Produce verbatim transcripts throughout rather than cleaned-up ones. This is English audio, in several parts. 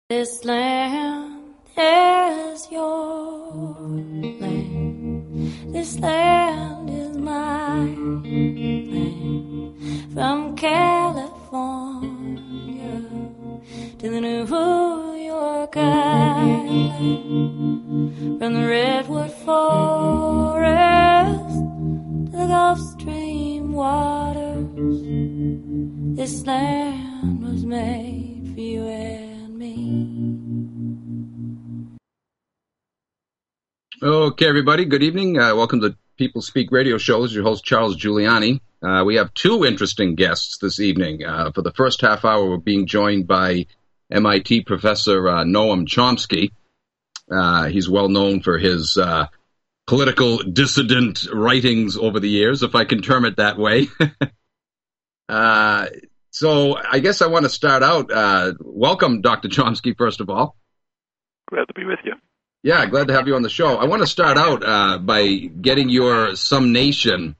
This land is your land. This land is my land. From California to the New York Island. From the Redwood Forest to the Gulf Stream waters. This land was made for you and me. Okay, everybody. Good evening. Uh, welcome to People Speak Radio Show. This is your host, Charles Giuliani. Uh, we have two interesting guests this evening. Uh, for the first half hour, we're being joined by M I T professor uh, Noam Chomsky. Uh, he's well known for his uh, political dissident writings over the years, if I can term it that way. uh, so I guess I want to start out. Uh, welcome, Doctor Chomsky, first of all. Glad to be with you. Yeah, glad to have you on the show. I want to start out uh, by getting your summation,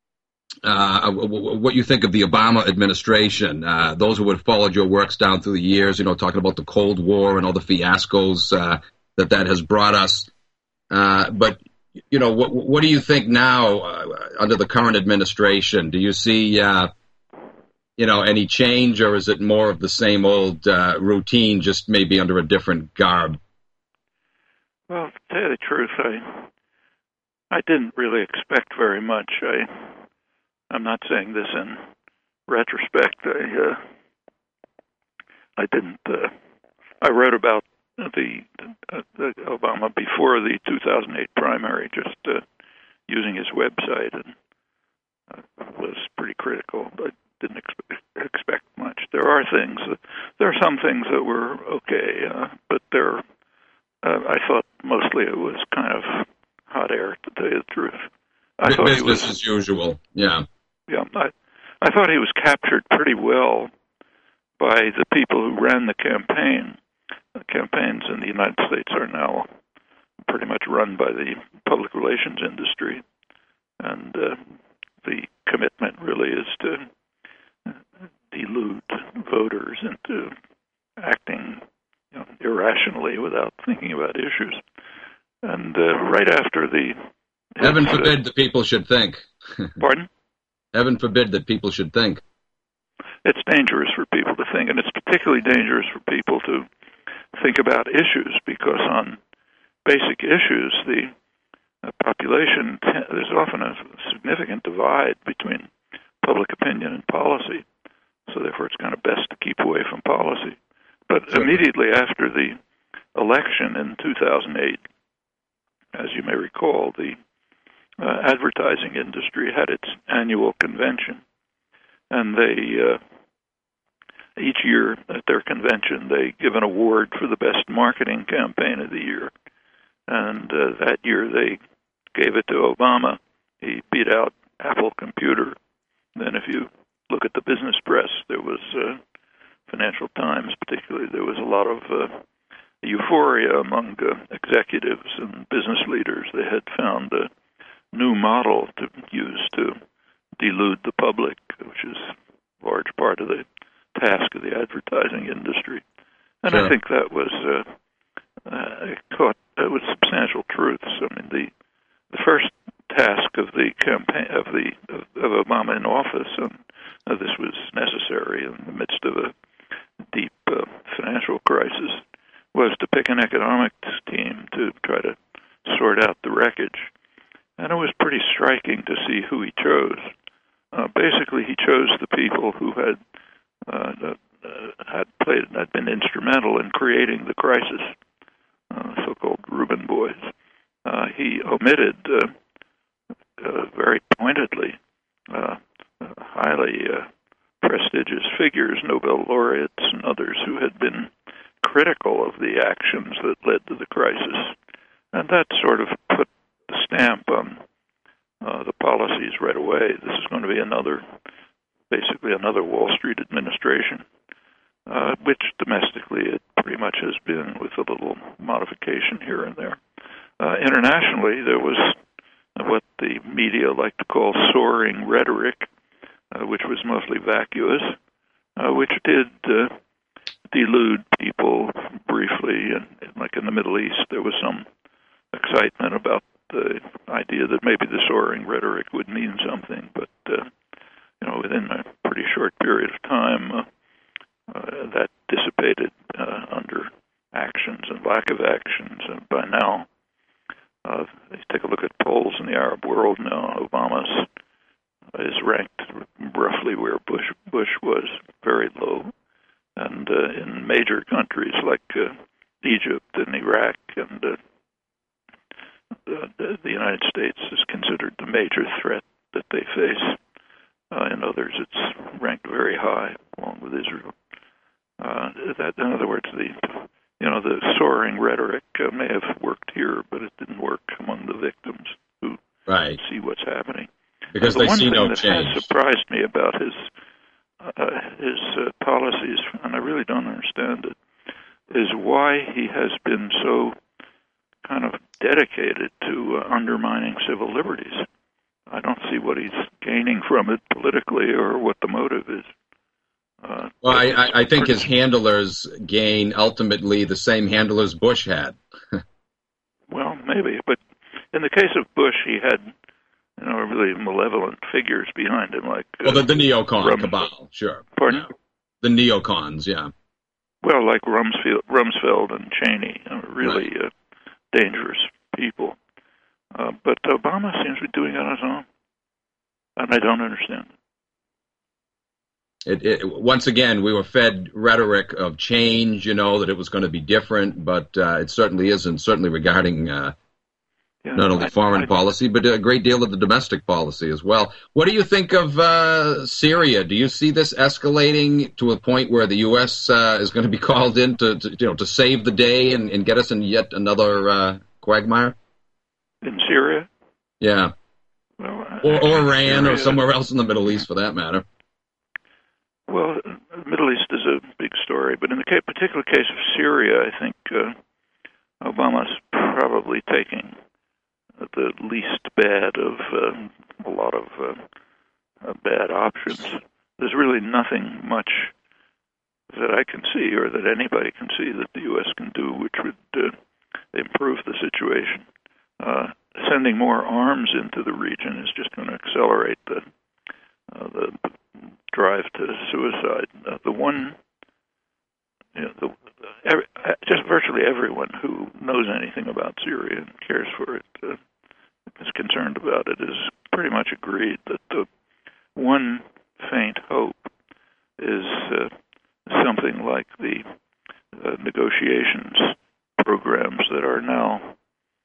uh, what you think of the Obama administration. Uh, those who have followed your works down through the years, you know, talking about the Cold War and all the fiascos uh, that that has brought us. Uh, but, you know, what, what do you think now uh, under the current administration? Do you see, uh, you know, any change, or is it more of the same old uh, routine, just maybe under a different garb? Well, to tell you the truth, I I didn't really expect very much. I I'm not saying this in retrospect. I uh, I didn't. Uh, I wrote about the, uh, the Obama before the two thousand eight primary, just uh, using his website, and uh, was pretty critical, but didn't expect, expect much. There are things. That, there are some things that were okay, uh, but there. Uh, I thought mostly it was kind of hot air, to tell you the truth. I B- thought business was, as usual, yeah. Yeah, I, I thought he was captured pretty well by the people who ran the campaign. The campaigns in the United States are now pretty much run by the public relations industry, and uh, the commitment really is to delude voters into acting You know, irrationally without thinking about issues. And uh, right after the... Heaven forbid uh, that people should think. Pardon? Heaven forbid that people should think. It's dangerous for people to think, and it's particularly dangerous for people to think about issues, because on basic issues, the uh, population, there's often a significant divide between public opinion and policy. So therefore it's kind of best to keep away from policy. But immediately after the election in two thousand eight, as you may recall, the uh, advertising industry had its annual convention. And they, uh, each year at their convention, they give an award for the best marketing campaign of the year. And uh, that year they gave it to Obama. He beat out Apple Computer. Then if you look at the business press, there was... Uh, Financial Times particularly, there was a lot of uh, euphoria among uh, executives and business leaders. They had found a new model to use to delude the public, which is a large part of the task of the advertising industry. And sure. I think that was uh, uh, caught uh, with substantial truths. I mean, the the first task of the campaign of the of, of Obama in office, and uh, this was necessary in the midst of a deep uh, financial crisis, was to pick an economics team to try to sort out the wreckage. And it was pretty striking to see who he chose. Uh, basically, he chose the people who had uh, uh, had played had been instrumental in creating the crisis, uh, so-called Reuben boys. Uh, he omitted uh, uh, very pointedly uh, uh, highly uh, prestigious figures, Nobel laureates and others who had been critical of the actions that led to the crisis. And that sort of put the stamp on uh, the policies right away. This is going to be another, basically another Wall Street administration, uh, which domestically it pretty much has been, with a little modification here and there. Uh, internationally, there was what the media like to call soaring rhetoric, Uh, which was mostly vacuous, uh, which did uh, delude people the Middle East, there was some excitement about the idea that maybe the soaring rhetoric would mean something, but uh, you know, within a pretty short period of time, uh, uh, that dissipated uh, under actions and lack of actions. And by now, uh, if you take a look at polls in the Arab world now, Obama's is ranked roughly where Bush Bush was, very low. And uh, in major countries like uh, Egypt and Iraq and uh, the, the United States is considered the major threat that they face. Uh, in others, it's ranked very high, along with Israel. Uh, that, in other words, the you know the soaring rhetoric uh, may have worked here, but it didn't work among the victims who right. see what's happening. Because the they one see thing no that change. has surprised me about his uh, his uh, policies, and I really don't understand it, is why he has been so kind of dedicated to uh, undermining civil liberties. I don't see what he's gaining from it politically or what the motive is. Uh, well, I, I, I think his handlers gain ultimately the same handlers Bush had. Well, maybe, but in the case of Bush, he had, you know, really malevolent figures behind him, like well, the, the neocon Rumsfeld. cabal, sure. Pardon? Yeah. The neocons, yeah. Well, like Rumsfeld, Rumsfeld and Cheney, uh, really right. uh, dangerous people. Uh, but Obama seems to be doing it on his own, and I don't understand it. It, it, once again, we were fed rhetoric of change, you know, that it was going to be different, but uh, it certainly isn't, certainly regarding uh, yeah, not only I, foreign I, policy, but a great deal of the domestic policy as well. What do you think of uh, Syria? Do you see this escalating to a point where the U S uh, is going to be called in to, to, you know, to save the day and, and get us in yet another uh, quagmire? In Syria? Yeah. Well, or, or Iran Syria, or somewhere else in the Middle East, for that matter. Well, the Middle East is a big story, but in the case, particular case of Syria, I think uh, Obama's probably taking the least bad of uh, a lot of uh, uh, bad options. There's really nothing much that I can see or that anybody can see that the U S can do which would uh, improve the situation. Uh, sending more arms into the region is just going to accelerate the uh, the drive to suicide. Uh, the one, you know, the, every, just virtually everyone who knows anything about Syria and cares for it, uh, is concerned about it, is pretty much agreed that the one faint hope is uh, something like the uh, negotiations programs that are now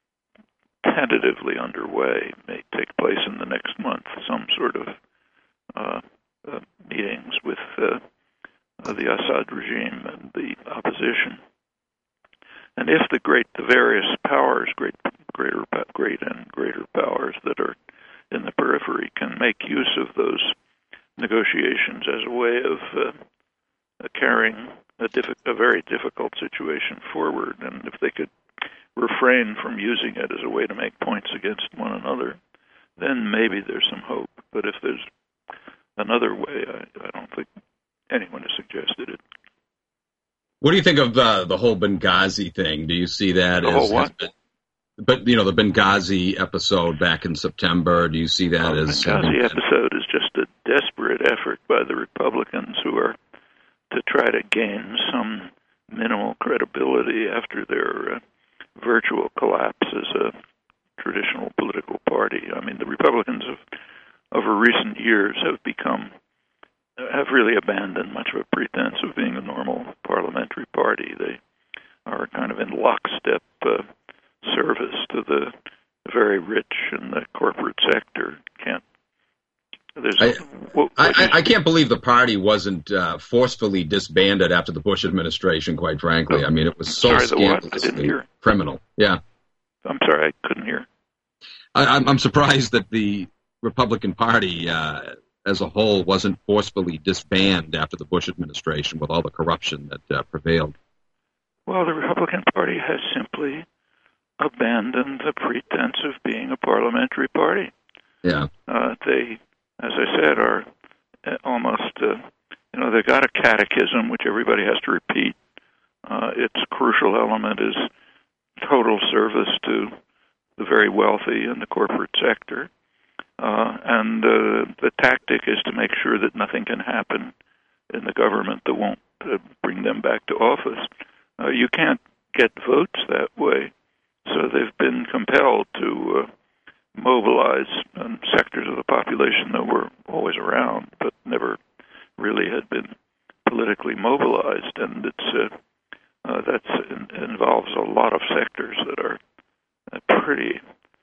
tentatively underway, may take place in the next month, some sort of uh, uh, meetings with uh, uh, the Assad regime and the opposition. And if the great, the various powers, great, greater, great and greater powers that are in the periphery can make use of those negotiations as a way of uh, carrying a, diffi- a very difficult situation forward, and if they could refrain from using it as a way to make points against one another, then maybe there's some hope. But if there's another way, I, I don't think anyone has suggested it. What do you think of uh, the whole Benghazi thing? Do you see that the as... whole what? Been, but, you know, the Benghazi episode back in September, do you see that well, as... The Benghazi episode is just a desperate effort by the Republicans who are to try to gain some minimal credibility after their uh, virtual collapse as a traditional political party. I mean, the Republicans of over recent years have become, have really abandoned much of a pretense of being a normal parliamentary party. They are kind of in lockstep uh, service to the very rich and the corporate sector. Can't There's I, what, what I, I can't believe the party wasn't uh, forcefully disbanded after the Bush administration, quite frankly. I mean, it was so sorry, the what? I didn't scandalously hear. criminal. Yeah. I'm sorry, I couldn't hear. I, I'm, I'm surprised that the Republican Party uh, as a whole wasn't forcefully disbanded after the Bush administration with all the corruption that uh, prevailed. Well, the Republican Party has simply abandoned the pretense of being a parliamentary party. Yeah. Uh, they, as I said, are almost, uh, you know, they've got a catechism which everybody has to repeat. Uh, its crucial element is total service to the very wealthy and the corporate sector. Uh, and uh, the tactic is to make sure that nothing can happen in the government that won't uh, bring them back to office. Uh, you can't get votes that way, so they've been compelled to uh, mobilize um, sectors of the population that were always around but never really had been politically mobilized, and it's uh, uh, that's in, involves a lot of sectors that are uh, pretty,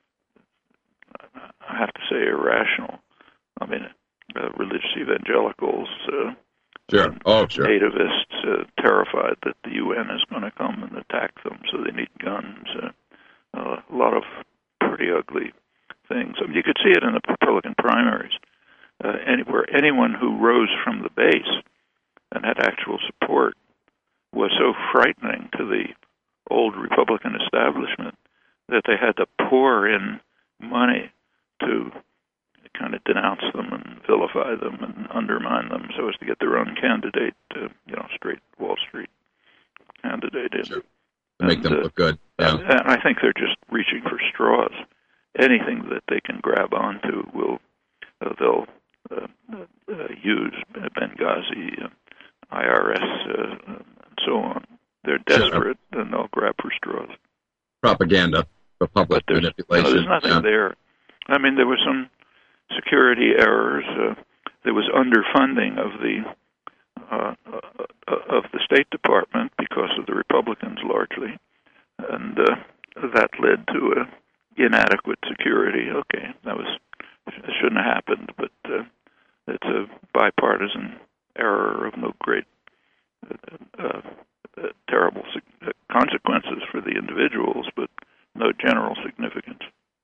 I have to say, irrational. I mean, uh, religious evangelicals, uh, sure, oh sure, nativists, uh, terrified that the U N is going to come and attack them, so they need guns. Uh, uh, a lot of pretty ugly things. I mean, you could see it in the Republican primaries, uh, anywhere anyone who rose from the base and had actual support was so frightening to the old Republican establishment that they had to pour in money to kind of denounce them and vilify them and undermine them so as to get their own candidate, uh, you know, straight Wall Street candidate in. Sure. To make and, them uh, look good. Yeah. And, and I think they're just reaching for straws. Anything that they can grab onto will uh, they'll uh, uh, use. Benghazi, uh, I R S, uh, and so on. They're desperate, sure. And they'll grab for straws. Propaganda for public but there's, manipulation. No, there's nothing yeah. there. I mean, there was some security errors. Uh, there was underfunding of the uh, uh, of the State Department because of the Republicans largely, and uh, that led to a inadequate security. Okay, that was it shouldn't have happened, but uh, it's a bipartisan error of no great uh, uh, uh, terrible sig- consequences for the individuals, but no general significance.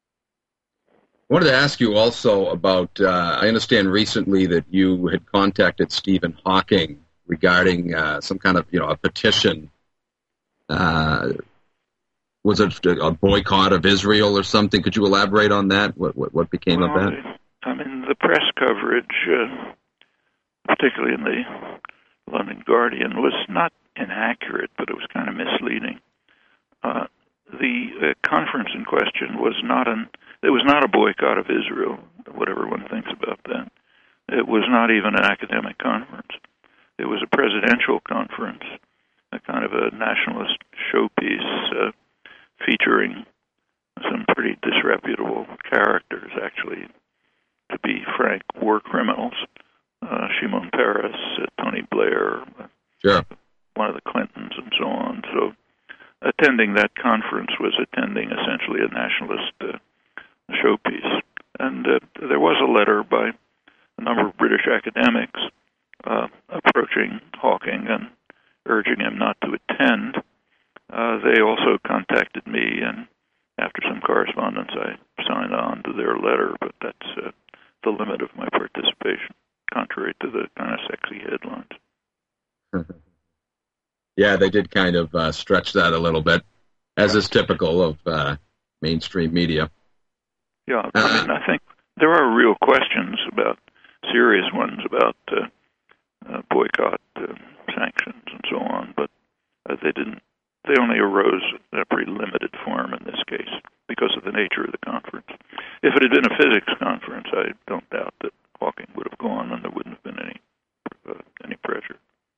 I wanted to ask you also about, uh, I understand recently that you had contacted Stephen Hawking regarding uh, some kind of, you know, a petition. Uh, was it a boycott of Israel or something? Could you elaborate on that? What what, what became well, of that? I mean, the press coverage, uh, particularly in the London Guardian, was not inaccurate, but it was kind of misleading. Uh, the uh, conference in question was not an It was not a boycott of Israel, whatever one thinks about that. It was not even an academic conference. It was a presidential conference, a kind of a nationalist showpiece uh, featuring some pretty disreputable characters, actually, to be frank, war criminals. Uh, Shimon Peres, uh, Tony Blair, sure. one of the Clintons, and so on. So attending that conference was attending essentially a nationalist uh, showpiece. And uh, there was a letter by a number of British academics uh, approaching Hawking and urging him not to attend. Uh, they also contacted me, and after some correspondence, I signed on to their letter, but that's uh, the limit of my participation, contrary to the kind of sexy headlines. Yeah, they did kind of uh, stretch that a little bit, as is typical of uh, mainstream media. Yeah, I mean, I think there are real questions about, serious ones about uh, uh, boycott, uh, sanctions, and so on, but uh, they didn't. They only arose in a pretty limited form in this case because of the nature of the conference. If it had been a physics conference, I don't doubt that Hawking would have gone, and there wouldn't have been any uh, any pressure.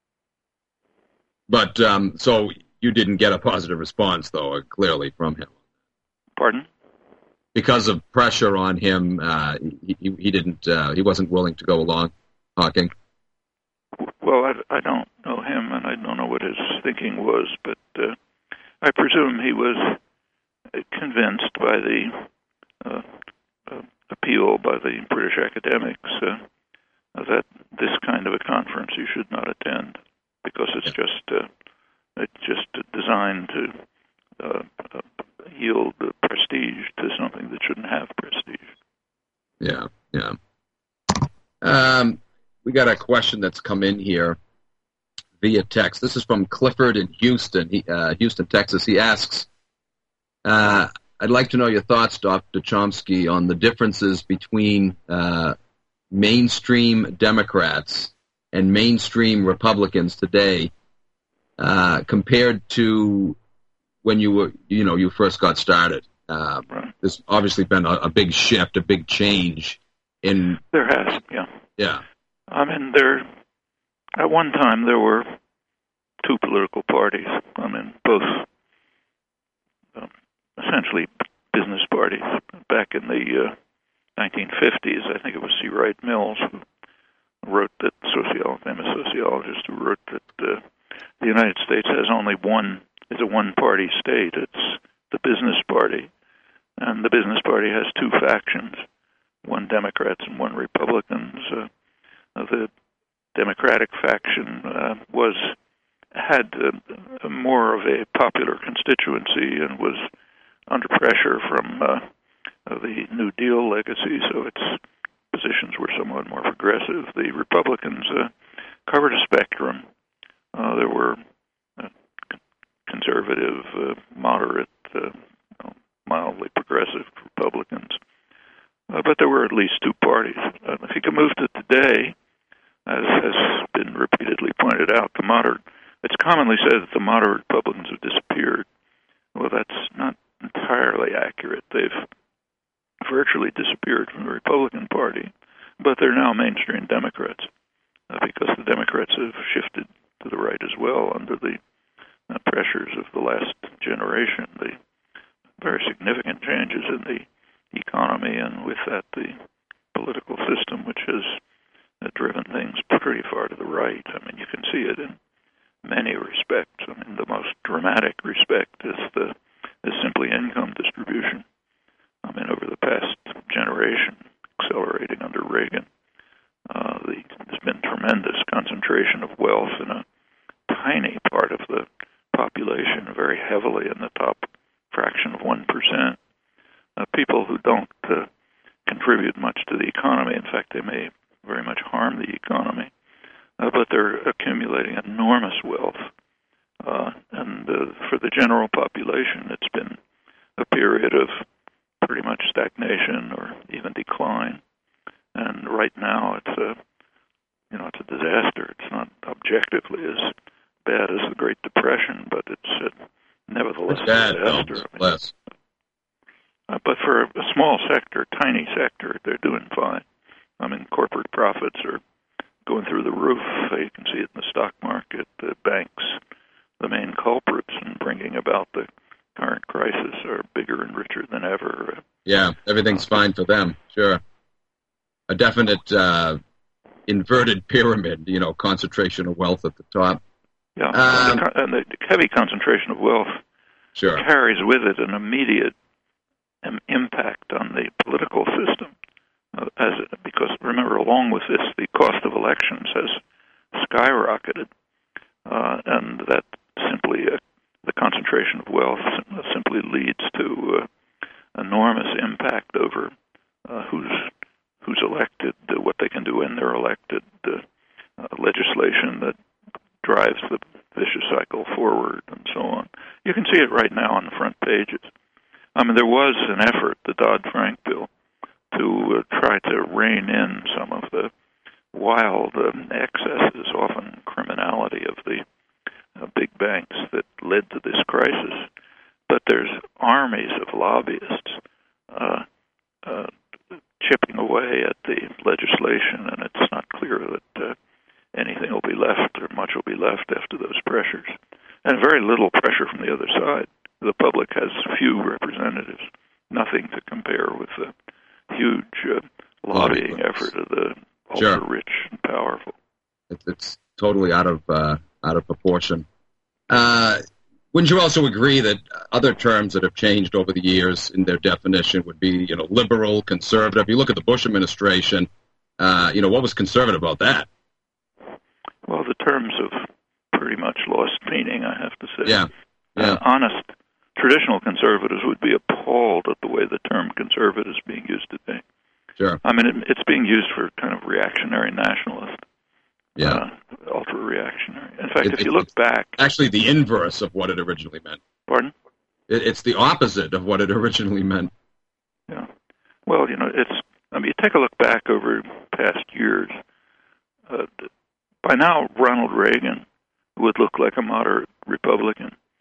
But um, so you didn't get a positive response, though, clearly from him. Pardon? Because of pressure on him, uh, he, he didn't. Uh, he wasn't willing to go along. Hawking. Well, I, I don't know him, and I don't know what his thinking was, but uh, I presume he was convinced by the uh, uh, appeal by the British academics uh, that this kind of a conference you should not attend because it's yeah. just uh, it's just designed to uh, uh, yield prestige to something that shouldn't have prestige. Yeah, yeah. Um, we got a question that's come in here via text. This is from Clifford in Houston, he, uh, Houston, Texas. He asks, uh, I'd like to know your thoughts, Doctor Chomsky, on the differences between uh, mainstream Democrats and mainstream Republicans today uh, compared to when you were, you know, you first got started. Uh, right. There's obviously been a, a big shift, a big change in. There has, yeah. Yeah. I mean, there. At one time, there were two political parties. I mean, both um, essentially business parties. Back in the uh, nineteen fifties, I think it was C. Wright Mills who wrote that, socio- famous sociologist who wrote that uh, the United States has only one, is a one-party state. It's the business party. And the business party has two factions, one Democrats and one Republicans. Uh, the Democratic faction uh, was had uh, more of a popular constituency and was under pressure from uh, the New Deal legacy, so its positions were somewhat more progressive. The Republicans uh, covered a spectrum. Uh, there were uh, conservative, uh, moderate, uh, mildly progressive Republicans, uh, but there were at least two parties. Uh, if you can move to today, as has been repeatedly pointed out, the moderate, it's commonly said that the moderate Republicans have disappeared. Well, that's not entirely accurate. They've virtually disappeared from the Republican Party, but they're now mainstream Democrats uh, because the Democrats have shifted to the right as well under the uh, pressures of the last generation, the very significant changes in the economy, and with that the political system, which has uh, driven things pretty far to the right. I mean, you can see it in many respects. I mean, the most dramatic respect is the is simply income distribution. I mean, over the past generation, accelerating under Reagan, uh, the, there's been tremendous concentration of wealth in a tiny part of the population, very heavily in the top fraction of one percent. Uh, people who don't uh, contribute much to the economy, in fact, they may very much harm the economy, uh, but they're accumulating enormous wealth. Uh, and uh, for the general population, it's been a period of pretty much stagnation or even decline. And right now, it's a you know it's a disaster. It's not objectively as bad as the Great Depression, but it's uh, nevertheless it's bad, a disaster. No, I mean, less. Uh, but for a, a small sector, tiny sector, they're doing fine. I mean, corporate profits are going through the roof. You can see it in the stock market. The banks, the main culprits in bringing about the current crisis, are bigger and richer than ever. Yeah, everything's uh, fine for them, sure. A definite uh, inverted pyramid, you know, concentration of wealth at the top. Yeah, um, and, the, and the heavy concentration of wealth sure. carries with it an immediate um, impact on the political system. Uh, as it, because, remember, along with this, the cost of elections has skyrocketed, uh, and that simply, uh, the concentration of wealth simply leads to uh, enormous impact over uh, who's who's elected, uh, what they can do when they're elected, uh, uh, legislation that drives the vicious cycle forward, and so on. You can see it right now on the front pages. I mean, there was an effort, the Dodd-Frank bill, to uh, try to rein in some of the wild uh, excesses, often criminality of the uh, big banks that led to this crisis. But there's armies of lobbyists uh, uh, chipping away at the legislation, and it's not clear that uh, anything will be left or much will be left after those pressures. And very little pressure from the other side. The public has few representatives, nothing to compare with the huge uh, lobbying effort of the ultra-rich sure. and powerful. It's totally out of uh, out of proportion. Uh, wouldn't you also agree that other terms that have changed over the years in their definition would be, you know, liberal, conservative? You look at the Bush administration, uh, you know, what was conservative about that? Well, the terms have pretty much lost meaning, I have to say. Yeah. yeah. Uh, honest, traditional conservatives would be appalled at the way the term conservative is being used today. Sure. I mean, it, it's being used for kind of reactionary nationalist. Yeah. Uh, ultra-reactionary. In fact, it, if it, you look back... Actually, the inverse of what it originally meant. Pardon? It, it's the opposite of what it originally meant. Yeah. Well, you know, it's... I mean, you take a look back over past years. Uh, by now, Ronald Reagan would look like a moderate Republican.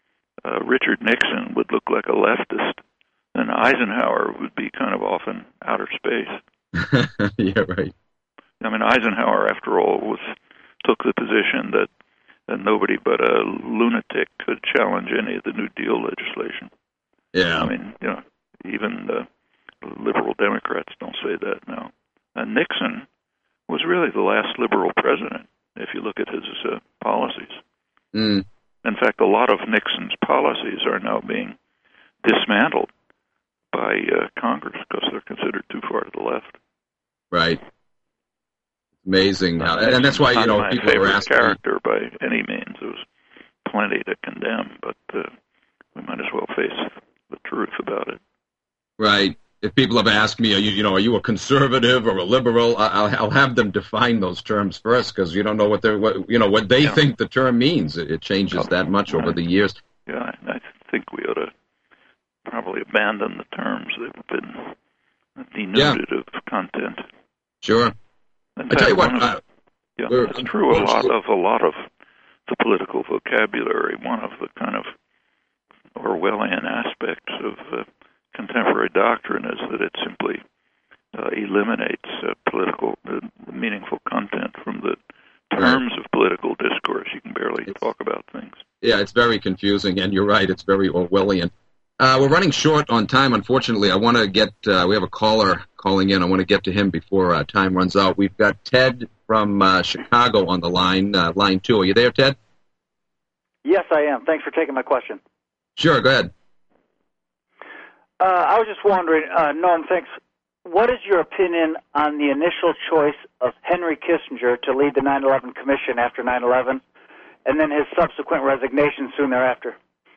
uh, Richard Nixon would look like a leftist, and Eisenhower would be kind of off in outer space. Yeah, right. I mean, Eisenhower, after all, was took the position that, that nobody but a lunatic could challenge any of the New Deal legislation. Yeah. I mean, you know, even the liberal Democrats don't say that now. And Nixon was really the last liberal president, if you look at his uh, policies. Mm. In fact, a lot of Nixon's policies are now being dismantled by uh, Congress because they're considered too far to the left. Right. Amazing. Uh, and, and that's why, you know, my people are asking. Character by any means. There was plenty to condemn, but uh, we might as well face the truth about it. Right. If people have asked me, are you, you know, are you a conservative or a liberal? I'll, I'll have them define those terms first, because you don't know what they're, what, you know, what they yeah. think the term means. It, it changes oh, that much right. over the years. Yeah, I think we ought to probably abandon the terms that have been denuded yeah. of content. Sure. In I fact, tell you what, of, uh, yeah, it's true. A lot of a lot of the political vocabulary. One of the kind of Orwellian aspects of uh, contemporary doctrine is that it simply uh, eliminates uh, political, uh, meaningful content from the terms right. of political discourse. You can barely it's, talk about things. Yeah, it's very confusing, and you're right. It's very Orwellian. Uh, we're running short on time, unfortunately. I want to get, uh, we have a caller calling in. I want to get to him before uh, time runs out. We've got Ted from uh, Chicago on the line, uh, line two. Are you there, Ted? Yes, I am. Thanks for taking my question. Sure, go ahead. Uh, I was just wondering, uh, Norm, thanks. What is your opinion on the initial choice of Henry Kissinger to lead the nine eleven Commission after nine eleven, and then his subsequent resignation soon thereafter?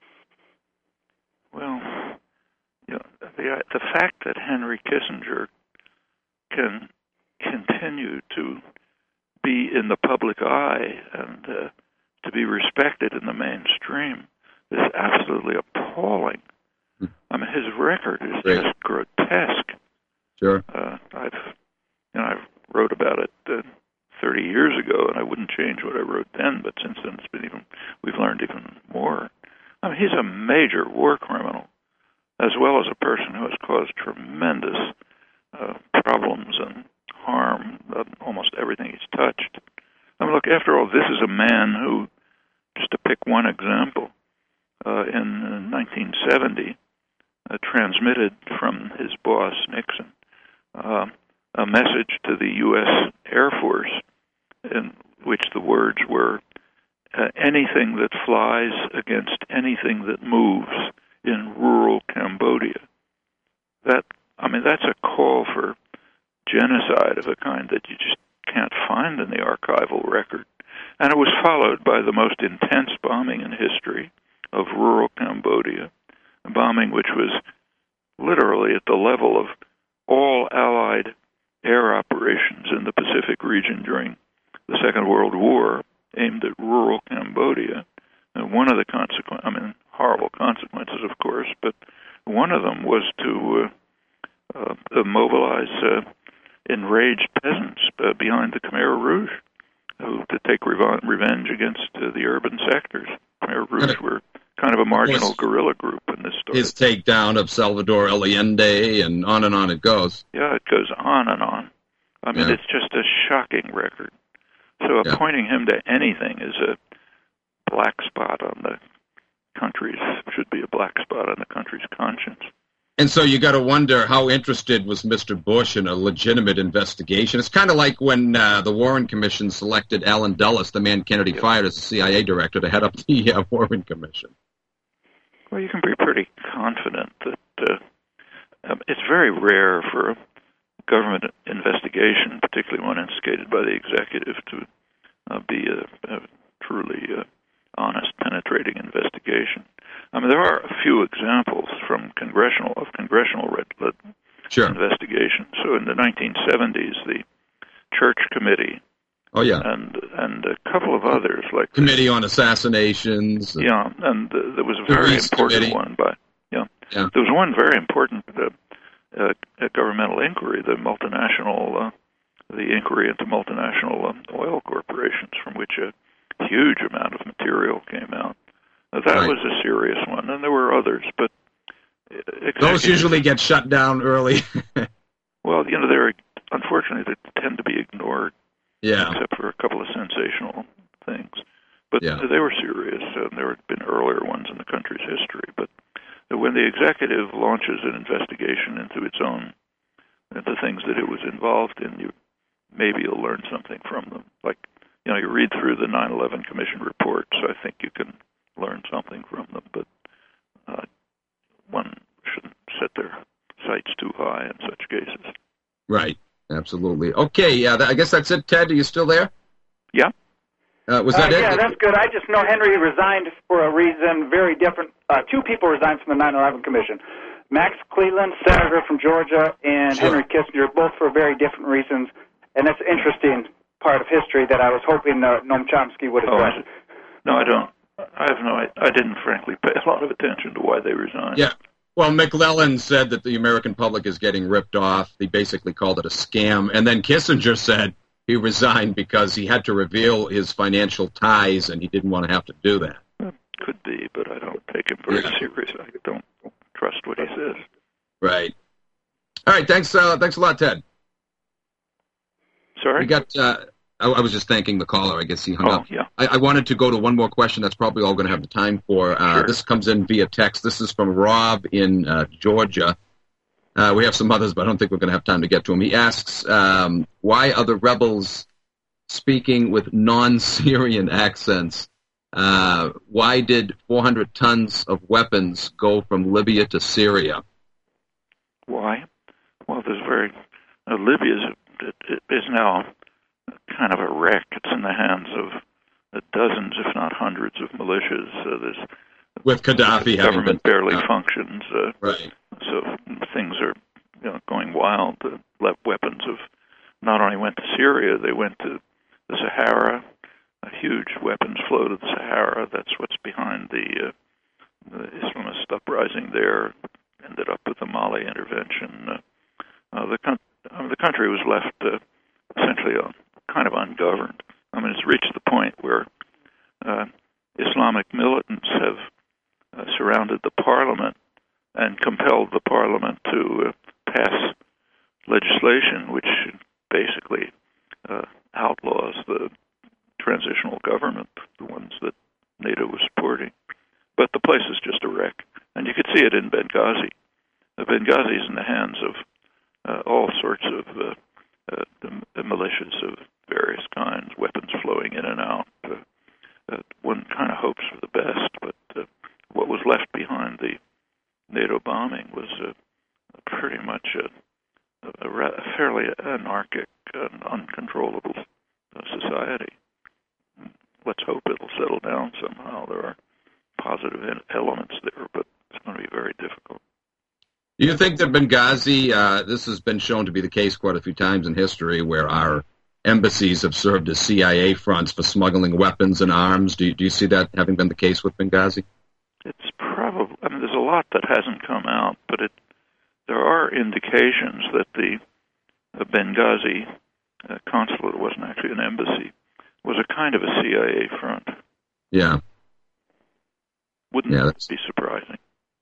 Well, you know, the, the fact that Henry Kissinger can continue to be in the public eye and uh, to be respected in the mainstream is absolutely appalling. Hmm. I mean, his record is Great. just grotesque. Sure. Uh, I've, you know, I wrote about it uh, thirty years ago, and I wouldn't change what I wrote then. But since then, it's been even we've learned even more. I mean, he's a major war criminal, as well as a person who has caused tremendous uh, problems and harm on almost everything he's touched. I mean, look, after all, this is a man who, just to pick one example, uh, in nineteen seventy, uh, transmitted from his boss, Nixon, uh, a message to the U S Air Force in which the words were, Uh, anything that flies against anything that moves in rural Cambodia. That, I mean, that's a call for genocide of a kind that you just can't find in the archival record. And it was followed by the most intense bombing in history of rural Cambodia, a bombing which was literally at the level of all Allied air operations in the Pacific region during the Second World War, aimed at rural Cambodia. And one of the consequences, I mean, horrible consequences, of course, but one of them was to uh, uh, mobilize uh, enraged peasants uh, behind the Khmer Rouge who, to take rev- revenge against uh, the urban sectors. Khmer Rouge were kind of a marginal guerrilla group in this story. His takedown of Salvador Allende, and on and on it goes. Yeah, it goes on and on. I mean, yeah. It's just a shocking record. So appointing yeah. him to anything is a black spot on the country's, should be a black spot on the country's conscience. And so you got to wonder, how interested was Mister Bush in a legitimate investigation? It's kind of like when uh, the Warren Commission selected Alan Dulles, the man Kennedy yeah. fired as the C I A director, to head up the uh, Warren Commission. Well, you can be pretty confident that uh, um, it's very rare for a government investigation, particularly one instigated by the executive, to uh, be a, a truly uh, honest, penetrating investigation. I mean, there are a few examples from congressional of congressional red, sure. investigation. So in the nineteen seventies, the Church Committee, oh yeah, and and a couple of others like Committee the, on Assassinations, yeah, and uh, there was a very important Committee. one by yeah, yeah, there was one very important uh, uh, governmental inquiry, the multinational, uh, the inquiry into multinational um, oil corporations, from which a huge amount of material came out. Uh, that right. was a serious one, and there were others, but executive, those usually get shut down early. Well, you know, they're unfortunately they tend to be ignored. Yeah. Except for a couple of sensational things, but yeah. they were serious. Uh, there had been earlier ones in the country's history, but when the executive launches an investigation into its own, into things that it was involved in, you maybe you'll learn something from them. Like, you know, you read through the nine eleven Commission reports, I think you can learn something from them, but uh, one shouldn't set their sights too high in such cases. Right. Absolutely. Okay. Yeah. That, I guess that's it. Ted, are you still there? Yeah. Uh, was that uh, it? Yeah, that's good. I just know Henry resigned for a reason very different. Uh, two people resigned from the nine eleven Commission. Max Cleland, senator from Georgia, and Sure. Henry Kissinger, both for very different reasons. And that's an interesting part of history that I was hoping uh, Noam Chomsky would address. Oh, no, I don't. I have no. I, I didn't, frankly, pay a lot of attention to why they resigned. Yeah. Well, McClellan said that the American public is getting ripped off. He basically called it a scam. And then Kissinger said he resigned because he had to reveal his financial ties, and he didn't want to have to do that. Could be, but I don't take him very Yeah. seriously. I don't trust what he says. Right. All right. Thanks. Uh, thanks a lot, Ted. Sorry? We got. Uh, I, I was just thanking the caller. I guess he hung Oh, up. yeah. I, I wanted to go to one more question. That's probably all going to have the time for. Uh, Sure. This comes in via text. This is from Rob in uh, Georgia. Uh, we have some others, but I don't think we're going to have time to get to them. He asks, um, why are the rebels speaking with non-Syrian accents? Uh, why did four hundred tons of weapons go from Libya to Syria? Why? Well, there's very... Uh, Libya is, it, it is now kind of a wreck. It's in the hands of uh, dozens, if not hundreds, of militias. Uh, there's With Gaddafi the having government been, barely uh, functions. Uh, right. So things are, you know, going wild. The le- weapons have not only went to Syria, they went to the Sahara. A huge weapons flow to the Sahara. That's what's behind the, uh, the Islamist uprising there. Ended up with the Mali intervention. Uh, uh, the, con- uh, the country was left uh, essentially uh, kind of ungoverned. I mean, it's reached the point where uh, Islamic militants have uh, surrounded the parliament and compelled the parliament to uh, pass legislation which basically uh, outlaws the transitional government, the ones that NATO was supporting. But the place is just a wreck. And you could see it in Benghazi. Uh, Benghazi is in the hands of uh, all sorts of uh, uh, the, the militias of various kinds, weapons flowing in and out. Uh, uh, one kind of hopes for the best, but uh, what was left behind the NATO bombing was uh, pretty much a, a, a fairly anarchic and uncontrollable uh, society. Let's hope it'll settle down somehow. There are positive elements there, but it's going to be very difficult. Do you think that Benghazi, uh, this has been shown to be the case quite a few times in history, where our embassies have served as C I A fronts for smuggling weapons and arms? Do you, do you see that having been the case with Benghazi? It's probably, I mean, there's a lot that hasn't come out, but it, there are indications that the, the Benghazi uh, consulate, it wasn't actually an embassy, was a kind of a C I A front. Yeah. Wouldn't yeah, be surprising.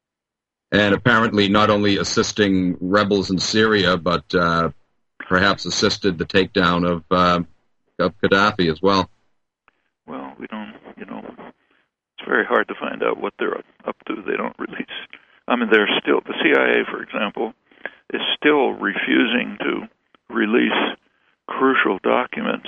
And apparently not only assisting rebels in Syria, but uh, perhaps assisted the takedown of, uh, of Gaddafi as well. Well, we don't, you know, it's very hard to find out what they're up to. They don't release. I mean, they're still, the C I A, for example, is still refusing to release crucial documents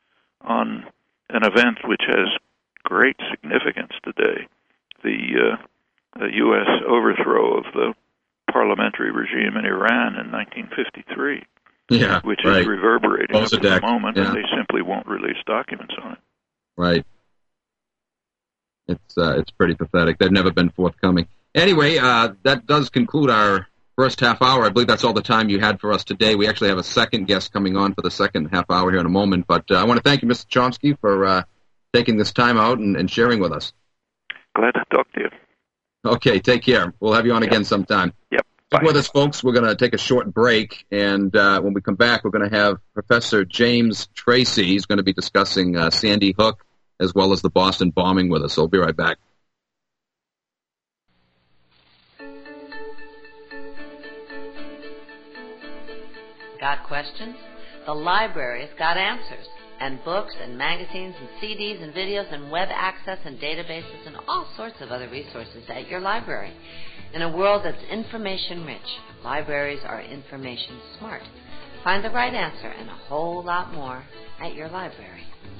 on an event which has great significance today, the, uh, the U S overthrow of the parliamentary regime in Iran in nineteen fifty-three, yeah, which right. is reverberating up to the moment, yeah. and they simply won't release documents on it. Right. It's uh, it's pretty pathetic. They've never been forthcoming. Anyway, uh, that does conclude our first half hour. I believe that's all the time you had for us today. We actually have a second guest coming on for the second half hour here in a moment. But uh, I want to thank you, Mister Chomsky, for uh, taking this time out and, and sharing with us. Glad to talk to you. Okay, take care. We'll have you on yep. again sometime. Yep. Stick with us, folks. We're going to take a short break, and uh, when we come back, we're going to have Professor James Tracy. He's going to be discussing uh, Sandy Hook as well as the Boston bombing with us. So we'll be right back. Got questions? The library's got answers. And books and magazines and C Ds and videos and web access and databases and all sorts of other resources at your library. In a world that's information rich, libraries are information smart. Find the right answer and a whole lot more at your library.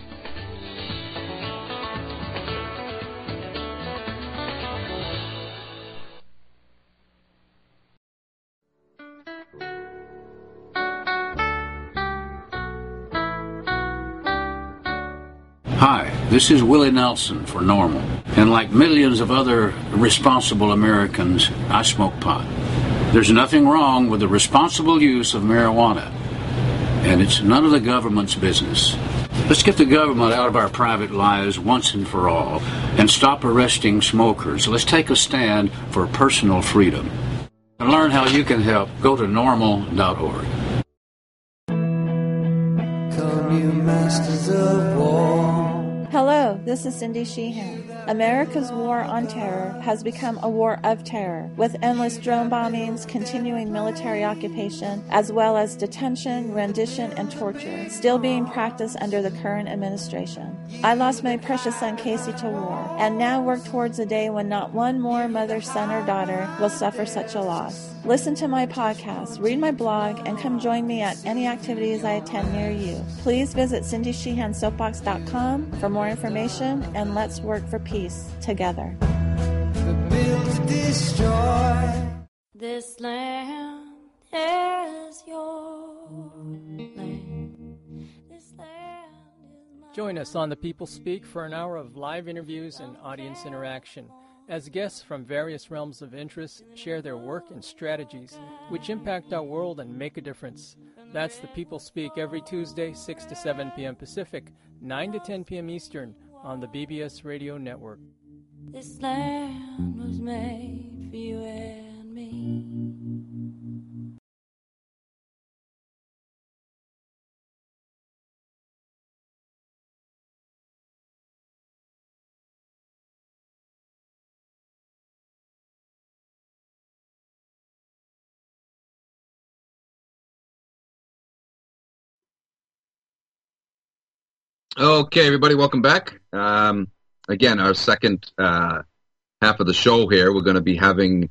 Hi, this is Willie Nelson for NORML. And like millions of other responsible Americans, I smoke pot. There's nothing wrong with the responsible use of marijuana. And it's none of the government's business. Let's get the government out of our private lives once and for all and stop arresting smokers. Let's take a stand for personal freedom. To learn how you can help, go to normal dot org. Come, you masters of war. Hello, this is Cindy Sheehan. America's war on terror has become a war of terror, with endless drone bombings, continuing military occupation, as well as detention, rendition, and torture, still being practiced under the current administration. I lost my precious son Casey to war, and now work towards a day when not one more mother, son, or daughter will suffer such a loss. Listen to my podcast, read my blog, and come join me at any activities I attend near you. Please visit cindy sheehan soapbox dot com for more information, and let's work for peace together. The built destroy. This land is your land. This land is mine. Join us on The People Speak for an hour of live interviews and audience interaction, as guests from various realms of interest share their work and strategies which impact our world and make a difference. That's The People Speak every Tuesday, six to seven p.m. Pacific, nine to ten p.m. Eastern on the B B S Radio Network. This land was made for you and me. Okay, everybody, welcome back. Um, again, our second uh, half of the show here, we're going to be having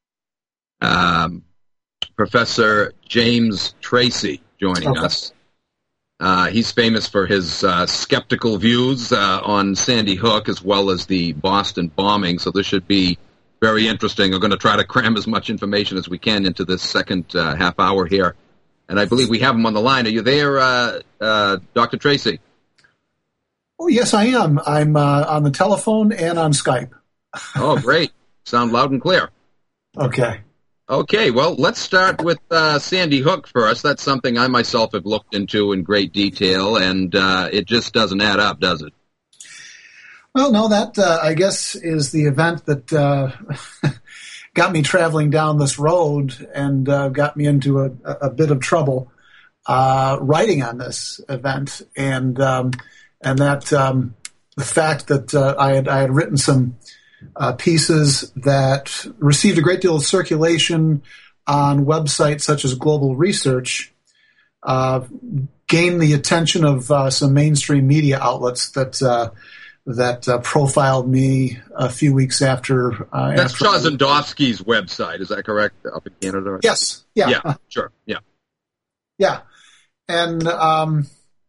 um, Professor James Tracy joining okay. us. Uh, he's famous for his uh, skeptical views uh, on Sandy Hook as well as the Boston bombing, so this should be very interesting. We're going to try to cram as much information as we can into this second uh, half hour here. And I believe we have him on the line. Are you there, uh, uh, Doctor Tracy? Oh, yes, I am. I'm uh, on the telephone and on Skype. Oh, great. Sound loud and clear. Okay. Okay, well, let's start with uh, Sandy Hook first. That's something I myself have looked into in great detail, and uh, it just doesn't add up, does it? Well, no, that, uh, I guess, is the event that uh, got me traveling down this road and uh, got me into a, a bit of trouble uh, writing on this event. And... Um, And that um, the fact that uh, I had I had written some uh, pieces that received a great deal of circulation on websites such as Global Research uh, gained the attention of uh, some mainstream media outlets that uh, that uh, profiled me a few weeks after. Uh, That's after Chazandowski's website, is that correct? Up in Canada? Yes. Yeah. Yeah. Sure. Yeah. Yeah, and. Um,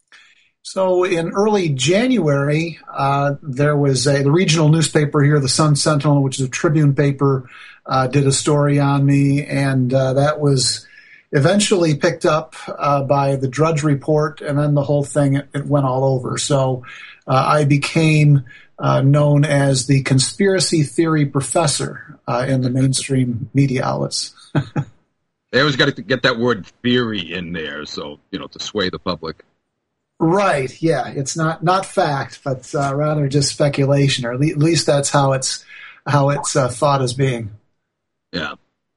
So in early January, uh, there was a, the regional newspaper here, the Sun Sentinel, which is a Tribune paper, uh, did a story on me, and uh, that was eventually picked up uh, by the Drudge Report, and then the whole thing, it, it went all over. So uh, I became uh, known as the conspiracy theory professor uh, in the mainstream media outlets. They always got to get that word theory in there, so, you know, to sway the public. Right, yeah. It's not, not fact, but uh, rather just speculation, or at least that's how it's how it's uh, thought as being. Yeah.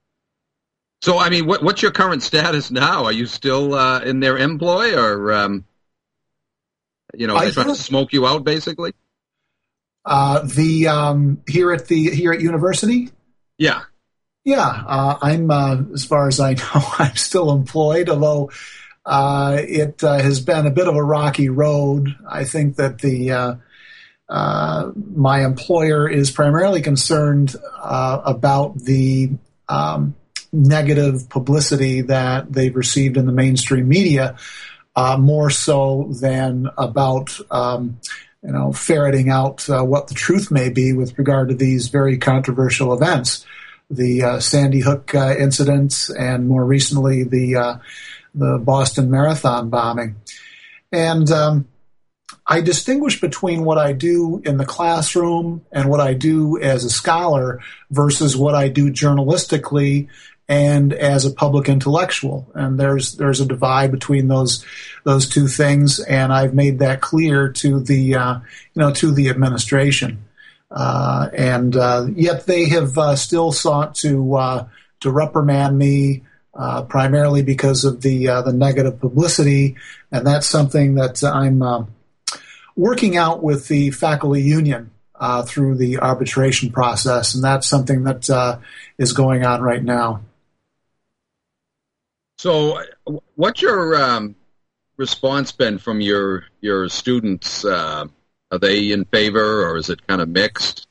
So, I mean, what, what's your current status now? Are you still uh, in their employ, or, um, you know, are they trying to smoke you out, basically? Uh, the um, here at the here at university? Yeah. Yeah, uh, I'm, uh, as far as I know, I'm still employed, although uh, it uh, has been a bit of a rocky road. I think that the uh, uh, my employer is primarily concerned uh, about the um, negative publicity that they've received in the mainstream media, uh, more so than about um, you know ferreting out uh, what the truth may be with regard to these very controversial events. The uh, Sandy Hook uh, incident, and more recently the uh, the Boston Marathon bombing. And um, I distinguish between what I do in the classroom and what I do as a scholar versus what I do journalistically and as a public intellectual. And there's there's a divide between those those two things, and I've made that clear to the uh, you know to the administration. Uh, and uh, yet they have uh, still sought to uh, to reprimand me, uh, primarily because of the uh, the negative publicity, and that's something that I'm uh, working out with the faculty union uh, through the arbitration process, and that's something that uh, is going on right now. So, what's your um, response been from your your students? Uh Are they in favor, or is it kind of mixed?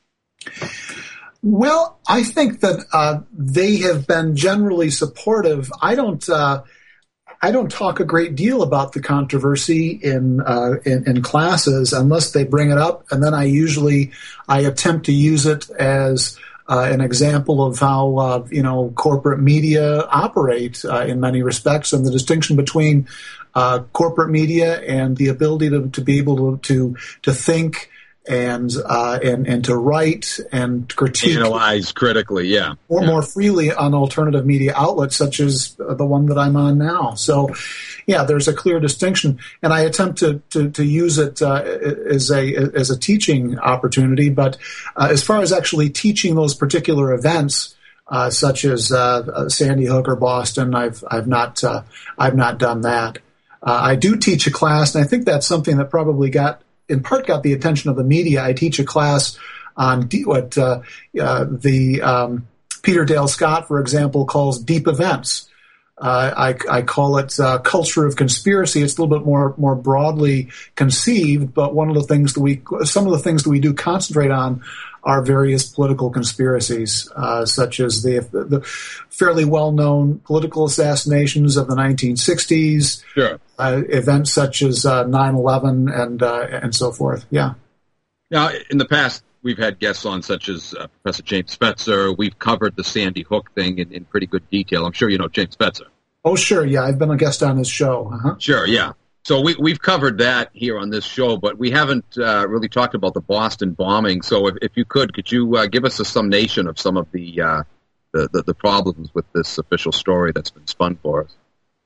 Well, I think that uh, they have been generally supportive. I don't. Uh, I don't talk a great deal about the controversy in, uh, in in classes unless they bring it up, and then I usually I attempt to use it as uh, an example of how uh, you know corporate media operate uh, in many respects, and the distinction between Uh, corporate media and the ability to, to be able to to, to think and uh, and and to write and critique, analyze critically, yeah, or yeah. more freely on alternative media outlets such as the one that I'm on now. So, yeah, there's a clear distinction, and I attempt to to, to use it uh, as a as a teaching opportunity. But uh, as far as actually teaching those particular events, uh, such as uh, Sandy Hook or Boston, I've I've not uh, I've not done that. Uh, I do teach a class, and I think that's something that probably got, in part, got the attention of the media. I teach a class on de- what uh, uh, the um, Peter Dale Scott, for example, calls deep events. Uh, I, I call it uh, culture of conspiracy. It's a little bit more more broadly conceived, but one of the things that we, some of the things that we do concentrate on are various political conspiracies, uh, such as the, the fairly well-known political assassinations of the nineteen sixties, sure. uh, events such as uh, nine eleven and uh, and so forth. Yeah. Now, in the past, we've had guests on such as uh, Professor James Spetzer. We've covered the Sandy Hook thing in, in pretty good detail. I'm sure you know James Spetzer. Oh, sure. Yeah, I've been a guest on his show. Uh-huh. Sure, yeah. So we, we've covered that here on this show, but we haven't uh, really talked about the Boston bombing. So if, if you could, could you uh, give us a summation of some of the, uh, the, the the problems with this official story that's been spun for us?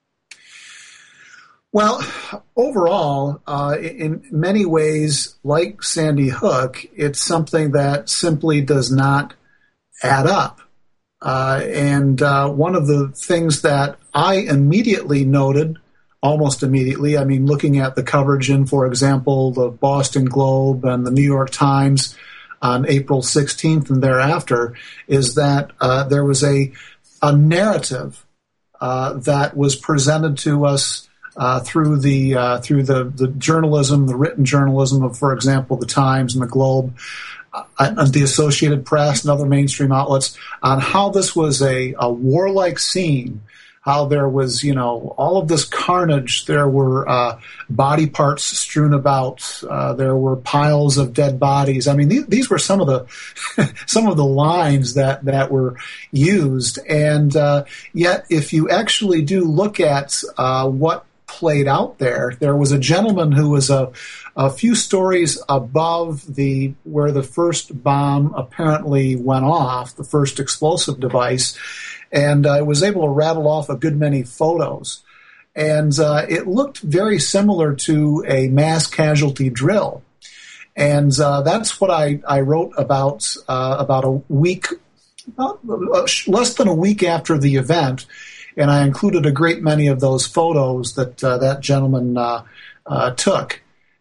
Well, overall, uh, in many ways, like Sandy Hook, it's something that simply does not add up. Uh, and uh, one of the things that I immediately noted, almost immediately, I mean, looking at the coverage in, for example, the Boston Globe and the New York Times on April sixteenth and thereafter, is that uh, there was a, a narrative uh, that was presented to us Uh, through the uh, through the, the journalism, the written journalism of, for example, the Times and the Globe, uh, and the Associated Press and other mainstream outlets, on how this was a, a warlike scene, how there was, you know, all of this carnage. There were uh, body parts strewn about. Uh, there were piles of dead bodies. I mean, these, these were some of the some of the lines that that were used. And uh, yet, if you actually do look at uh, what played out there, there was a gentleman who was a, a few stories above the where the first bomb apparently went off, the first explosive device, and I was able to rattle off a good many photos. And uh, it looked very similar to a mass casualty drill. And uh, that's what I, I wrote about uh, about a week, uh, less than a week after the event. And I included a great many of those photos that uh, that gentleman uh, uh, took.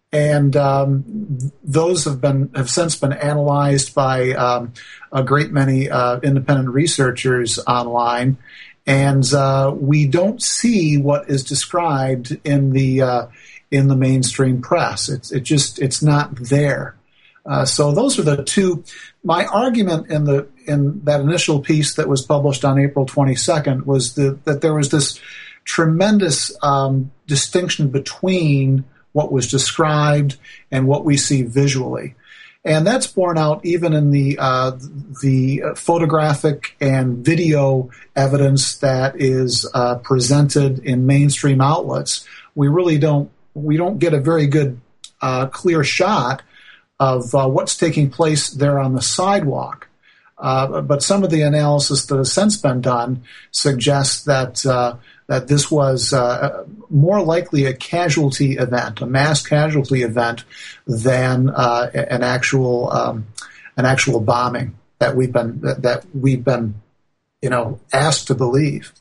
And um, those have been have since been analyzed by um, a great many uh, independent researchers online, and uh, we don't see what is described in the uh, in the mainstream press. It's it just it's not there. Uh, so those are the two. My argument in the in that initial piece that was published on April twenty-second was the, that there was this tremendous um, distinction between what was described and what we see visually. And that's borne out even in the uh, the photographic and video evidence that is uh, presented in mainstream outlets. We really don't we don't get a very good uh, clear shot of uh, what's taking place there on the sidewalk. Uh, but some of the analysis that has since been done suggests that uh, that this was uh, more likely a casualty event, a mass casualty event, than uh, an actual um, an actual bombing that we've been that, that we've been, you know, asked to believe.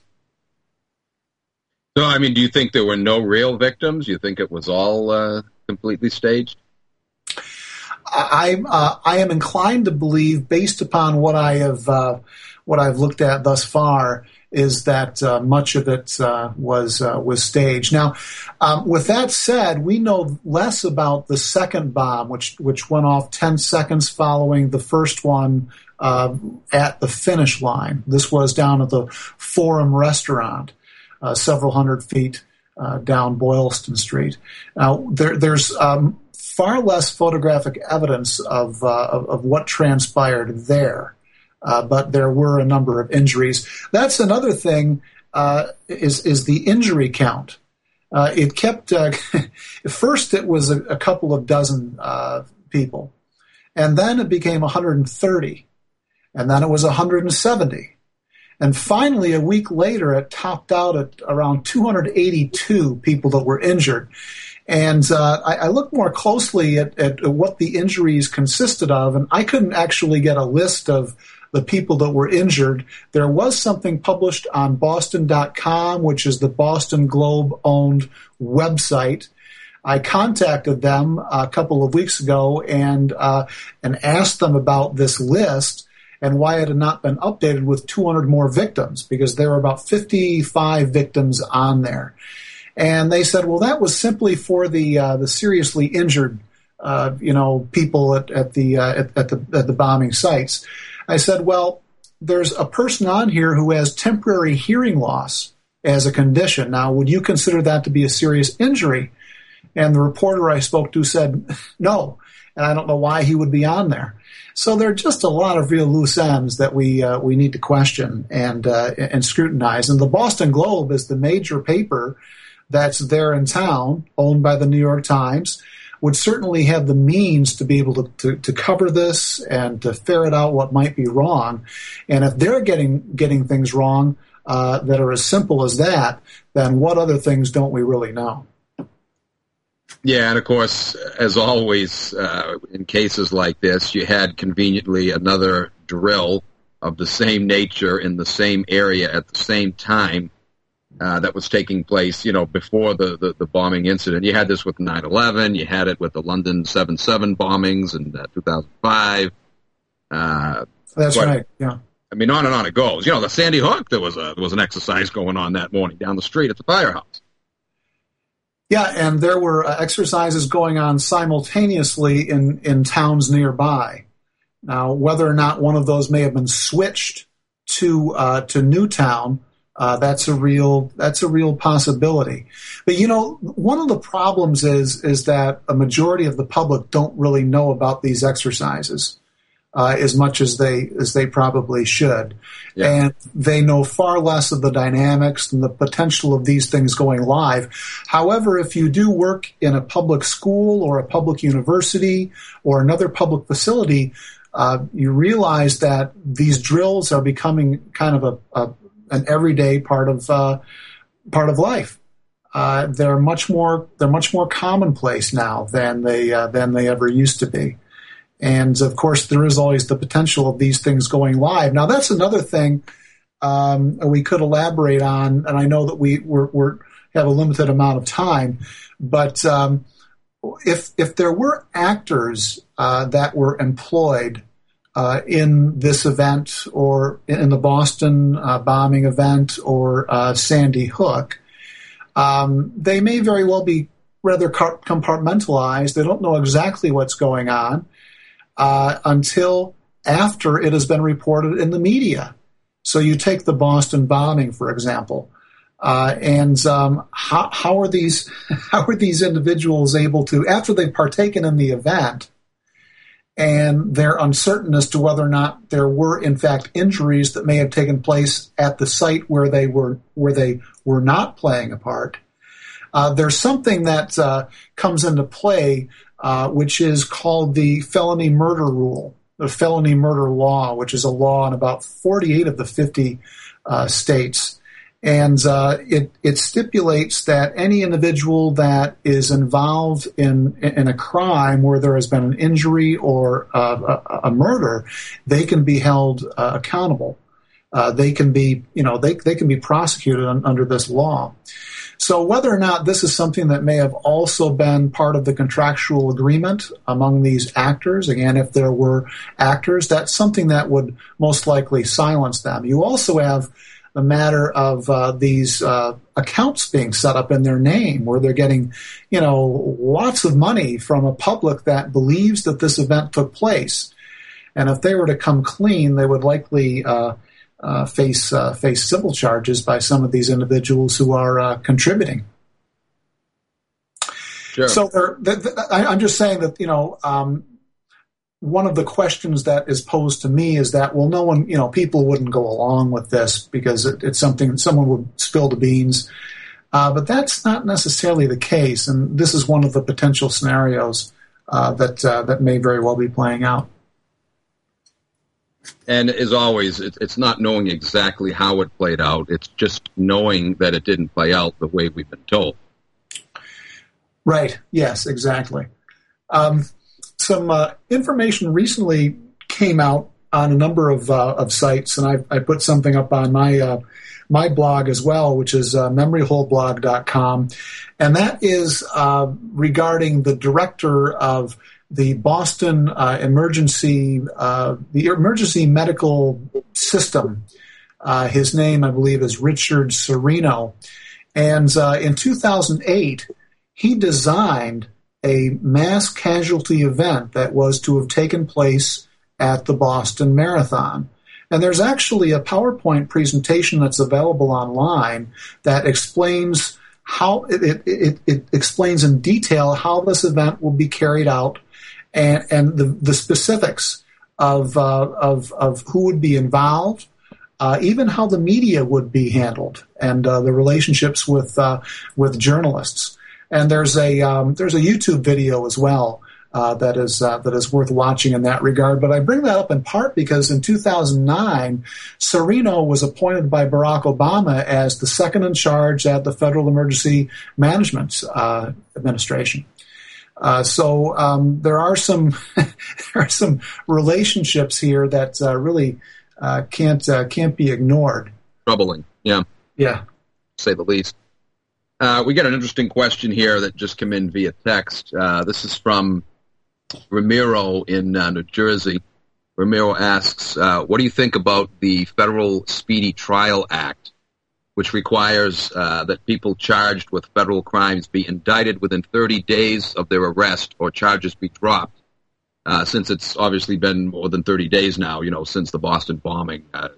So, I mean, do you think there were no real victims? You think it was all uh, completely staged? I uh, I am inclined to believe, based upon what I have uh, what I've looked at thus far, is that uh, much of it uh, was uh, was staged. Now, um, with that said, we know less about the second bomb, which which went off ten seconds following the first one uh, at the finish line. This was down at the Forum Restaurant, uh, several hundred feet uh, down Boylston Street. Now, there, there's um, far less photographic evidence of, uh, of, of what transpired there, uh, but there were a number of injuries. That's another thing, uh, is is the injury count. Uh, it kept, uh, at first it was a, a couple of dozen uh, people, and then it became one hundred thirty, and then it was one hundred seventy. And finally, a week later, it topped out at around two hundred eighty-two people that were injured. And uh, I, I looked more closely at, at what the injuries consisted of, and I couldn't actually get a list of the people that were injured. There was something published on Boston dot com, which is the Boston Globe-owned website. I contacted them a couple of weeks ago and uh, and asked them about this list and why it had not been updated with two hundred more victims, because there were about fifty-five victims on there. And they said, well, that was simply for the uh, the seriously injured, uh, you know, people at, at the uh, at, at the at the bombing sites. I said, well, there's a person on here who has temporary hearing loss as a condition. Now, would you consider that to be a serious injury? And the reporter I spoke to said, no, and I don't know why he would be on there. So there are just a lot of real loose ends that we uh, we need to question and uh, and scrutinize. And the Boston Globe is the major paper that's there in town, owned by the New York Times, would certainly have the means to be able to, to, to cover this and to ferret out what might be wrong. And if they're getting getting things wrong uh, that are as simple as that, then what other things don't we really know? Yeah, and of course, as always, uh, in cases like this, you had conveniently another drill of the same nature in the same area at the same time. Uh, that was taking place, you know, before the, the, the bombing incident. You had this with nine eleven. You had it with the London seven seven bombings in uh, two thousand five. Uh, That's but, right, yeah. I mean, on and on it goes. You know, the Sandy Hook, there was a there was an exercise going on that morning down the street at the firehouse. Yeah, and there were uh, exercises going on simultaneously in, in towns nearby. Now, whether or not one of those may have been switched to uh, to Newtown, Uh, that's a real that's a real possibility. But, you know, one of the problems is is that a majority of the public don't really know about these exercises uh, as much as they as they probably should. Yeah. And they know far less of the dynamics and the potential of these things going live. However, if you do work in a public school or a public university or another public facility, uh, you realize that these drills are becoming kind of a, a an everyday part of uh, part of life. Uh, they're much more they're much more commonplace now than they uh, than they ever used to be. And of course, there is always the potential of these things going live. Now, that's another thing um, we could elaborate on. And I know that we we're, we're have a limited amount of time, but um, if if there were actors uh, that were employed uh, in this event or in the Boston uh, bombing event or uh, Sandy Hook, um, they may very well be rather compartmentalized. They don't know exactly what's going on uh, until after it has been reported in the media. So you take the Boston bombing, for example, uh, and um, how, how are these how are these individuals able to, after they've partaken in the event, and they're uncertain as to whether or not there were in fact injuries that may have taken place at the site where they were where they were not playing a part. Uh, there's something that uh, comes into play, uh, which is called the felony murder rule, the felony murder law, which is a law in about forty-eight of the fifty uh, states. And uh, it, it stipulates that any individual that is involved in, in a crime where there has been an injury or uh, a, a murder, they can be held uh, accountable. Uh, they can be, you know, they, they can be prosecuted un, under this law. So whether or not this is something that may have also been part of the contractual agreement among these actors, again, if there were actors, that's something that would most likely silence them. You also have the matter of uh, these uh, accounts being set up in their name where they're getting, you know, lots of money from a public that believes that this event took place. And if they were to come clean, they would likely uh, Uh, face uh, face civil charges by some of these individuals who are uh, contributing. Sure. So th- th- I, I'm just saying that, you know, um, one of the questions that is posed to me is that, well, no one, you know, people wouldn't go along with this because it, it's something someone would spill the beans. Uh, but that's not necessarily the case, and this is one of the potential scenarios uh, that uh, that may very well be playing out. And as always, it's not knowing exactly how it played out. It's just knowing that it didn't play out the way we've been told. Right. Yes, exactly. Um, some uh, information recently came out on a number of uh, of sites, and I, I put something up on my uh, my blog as well, which is uh, memory hole blog dot com, and that is uh, regarding the director of the Boston uh, emergency, uh, the emergency medical system. Uh, his name, I believe, is Richard Serino. And uh, in two thousand eight, he designed a mass casualty event that was to have taken place at the Boston Marathon. And there's actually a PowerPoint presentation that's available online that explains how it, it, it, it explains in detail how this event will be carried out. And, and the, the specifics of, uh, of of who would be involved, uh, even how the media would be handled, and uh, the relationships with uh, with journalists. And there's a um, there's a YouTube video as well uh, that is uh, that is worth watching in that regard. But I bring that up in part because in two thousand nine, Serino was appointed by Barack Obama as the second in charge at the Federal Emergency Management uh, Administration. Uh, so um, there are some there are some relationships here that uh, really uh, can't uh, can't be ignored. Troubling, yeah, yeah, to say the least. Uh, we got an interesting question here that just came in via text. Uh, this is from Ramiro in uh, New Jersey. Ramiro asks, uh, "What do you think about the Federal Speedy Trial Act, which requires uh, that people charged with federal crimes be indicted within thirty days of their arrest or charges be dropped?" Uh, since it's obviously been more than thirty days now, you know, since the Boston bombing. Uh,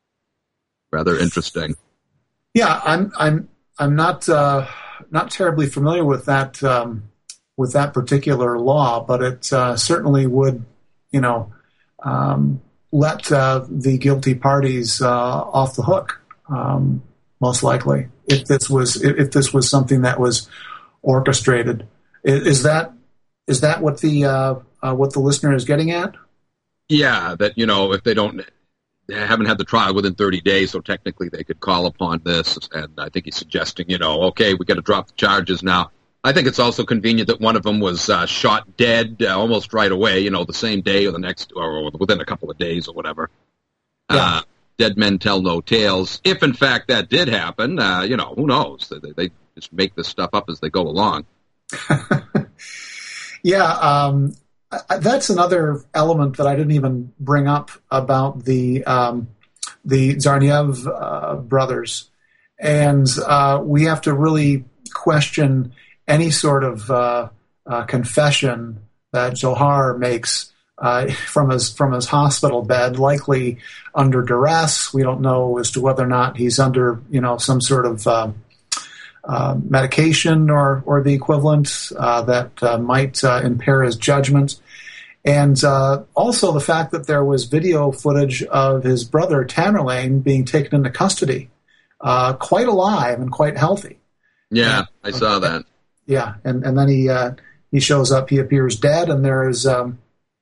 rather interesting. Yeah, I'm I'm I'm not uh, not terribly familiar with that um, with that particular law, but it uh, certainly would, you know, um, let uh, the guilty parties uh, off the hook. Um, most likely, if this was if this was something that was orchestrated. Is that is that what the uh, uh, what the listener is getting at? Yeah, that, you know, if they don't they haven't had the trial within thirty days, so technically they could call upon this. And I think he's suggesting, you know, okay, we got to drop the charges now. I think it's also convenient that one of them was uh, shot dead uh, almost right away, you know, the same day or the next, or within a couple of days or whatever. Yeah. Uh, dead men tell no tales. If, in fact, that did happen, uh, you know, who knows? They, they just make this stuff up as they go along. Yeah, um, I, that's another element that I didn't even bring up about the um, the Tsarnaev uh, brothers, and uh, we have to really question any sort of uh, uh, confession that Zohar makes uh, from his from his hospital bed, likely under duress. We don't know as to whether or not he's under, you know, some sort of uh, uh, medication or or the equivalent uh, that uh, might uh, impair his judgment. And uh, also the fact that there was video footage of his brother Tamerlane being taken into custody, uh, quite alive and quite healthy. Yeah, I saw that. Yeah, and, and then he uh, he shows up, he appears dead, and there is um,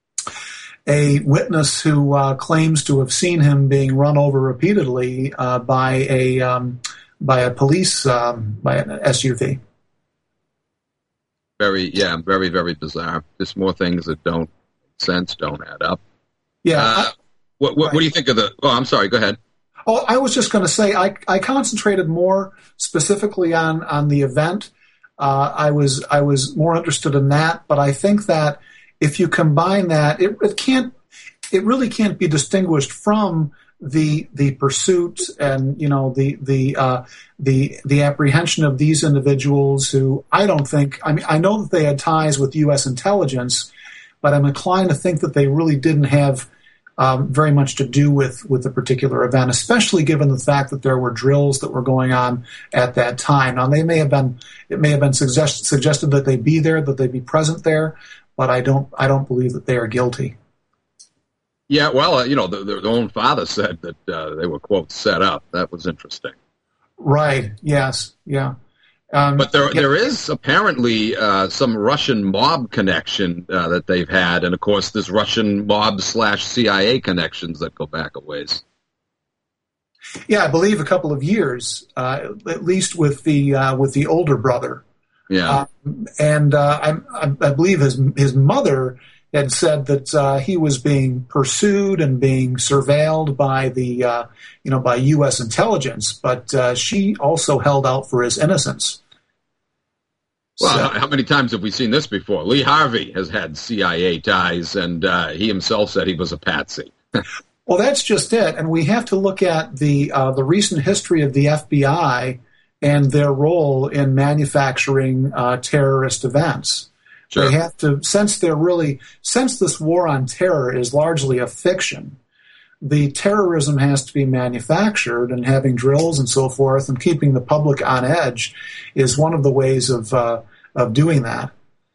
a witness who uh, claims to have seen him being run over repeatedly uh, by a um, by a police um, by an S U V. Very, yeah, very, very bizarre. Just more things that don't make sense, don't add up. Yeah. Uh, I, what, what, right. what do you think of the? Oh, I'm sorry. Go ahead. Oh, I was just going to say I, I concentrated more specifically on, on the event. Uh, I was I was more interested in that, but I think that if you combine that, it, it can't it really can't be distinguished from the the pursuit and you know the the uh, the the apprehension of these individuals who I don't think I mean I know that they had ties with U S intelligence, but I'm inclined to think that they really didn't have Um, very much to do with, with the particular event, especially given the fact that there were drills that were going on at that time. Now, they may have been, it may have been suggest, suggested that they be there, that they be present there, but I don't, I don't believe that they are guilty. Yeah, well, uh, you know, the, their own father said that uh, they were, quote, set up. That was interesting. Right. Yes. Yeah. Um, but there, yeah. there is apparently uh, some Russian mob connection uh, that they've had, and of course, there's Russian mob slash C I A connections that go back a ways. Yeah, I believe a couple of years, uh, at least with the uh, with the older brother. Yeah, um, and uh, I, I believe his his mother had said that uh, he was being pursued and being surveilled by the uh, you know by U S intelligence, but uh, she also held out for his innocence. Well, so, how, how many times have we seen this before? Lee Harvey has had C I A ties, and uh, he himself said he was a patsy. Well, that's just it, and we have to look at the uh, the recent history of the F B I and their role in manufacturing uh, terrorist events. Sure. They have to, since they're really, since this war on terror is largely a fiction, the terrorism has to be manufactured, and having drills and so forth and keeping the public on edge is one of the ways of uh, of doing that.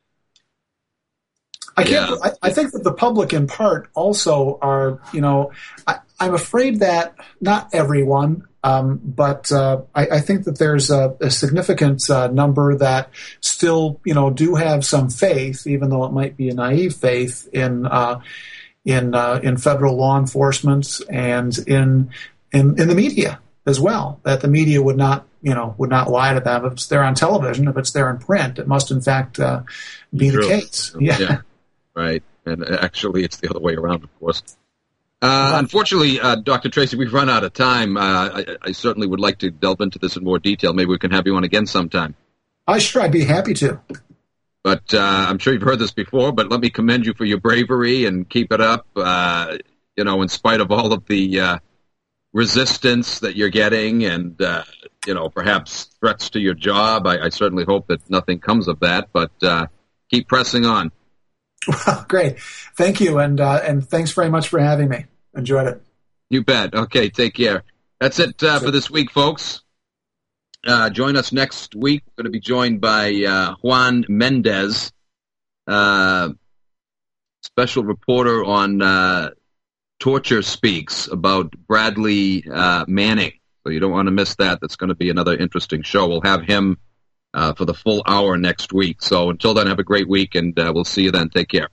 I can't. Yeah. I, I think that the public, in part, also are. You know, I, I'm afraid that not everyone, um, but uh, I, I think that there's a, a significant uh, number that still, you know, do have some faith, even though it might be a naive faith in. Uh, in uh, in federal law enforcement and in, in in the media as well, that the media would not, you know, would not lie to them if it's there on television, if it's there in print. It must, in fact, uh, be True. the case. Yeah. yeah, right. And actually, it's the other way around, of course. Uh, unfortunately, uh, Doctor Tracy, we've run out of time. Uh, I, I certainly would like to delve into this in more detail. Maybe we can have you on again sometime. I sure, I'd be happy to. But uh, I'm sure you've heard this before, but let me commend you for your bravery and keep it up. Uh, you know, in spite of all of the uh, resistance that you're getting and, uh, you know, perhaps threats to your job, I, I certainly hope that nothing comes of that, but uh, keep pressing on. Well, great. Thank you, and uh, and thanks very much for having me. Enjoyed it. You bet. Okay, take care. That's it uh, for this week, folks. Uh, join us next week. We're going to be joined by uh, Juan Mendez, uh, special reporter on uh, Torture Speaks about Bradley uh, Manning. So you don't want to miss that. That's going to be another interesting show. We'll have him uh, for the full hour next week. So until then, have a great week, and uh, we'll see you then. Take care.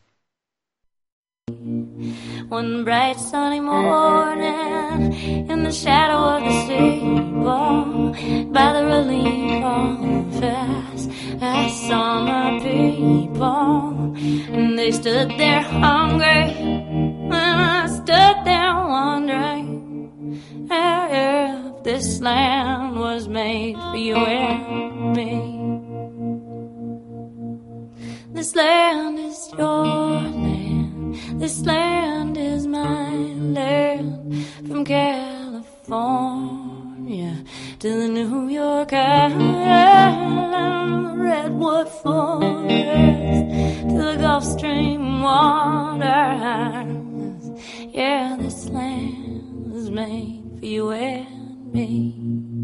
One bright sunny morning, in the shadow of the steeple, by the relief office, I saw my people, and they stood there hungry, and I stood there wondering if this land was made for you and me. This land is your land. This land is my land. From California to the New York Island, the Redwood Forest to the Gulf Stream waters. Yeah, this land was made for you and me.